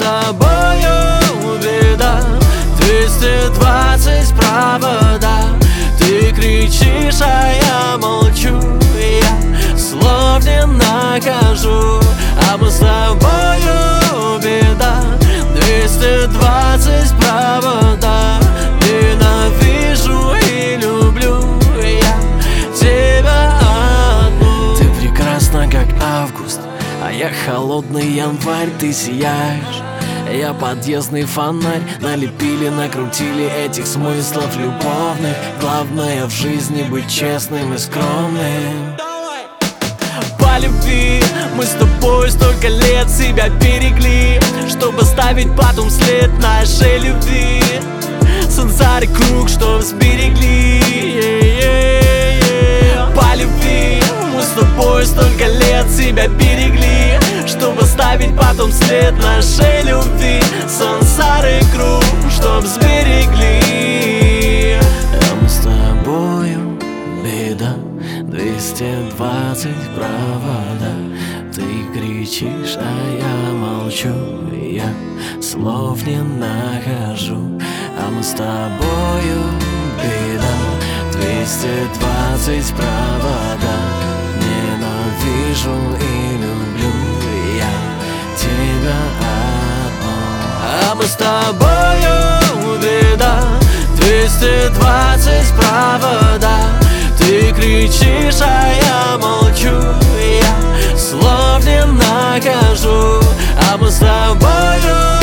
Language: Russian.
тобою беда. 220 провода. Ты кричишь, а я молчу. Я слов не нахожу. А мы с тобою беда. 220 провода. Ненавижу и люблю я тебя одну. Ты прекрасна, как август, а я холодный январь. Ты сияешь, я подъездный фонарь. Налепили, накрутили этих смыслов любовных. Главное в жизни быть честным и скромным. По любви мы с тобой столько лет себя берегли, чтобы ставить потом след нашей любви. Сансары круг, что сберегли. По любви мы с тобой столько лет себя берегли, чтобы ставить потом след нашей любви. Сансары круг, чтоб сберегли. А мы с тобою беда. 220 провода. Ты кричишь, а я молчу. Я слов не нахожу. А мы с тобою беда. 220 провода. Ненавижу и люблю я тебя одну. А мы с тобою беда. 220 провода. Ты кричишь, а я молчу. Я слов не нахожу. А мы с тобою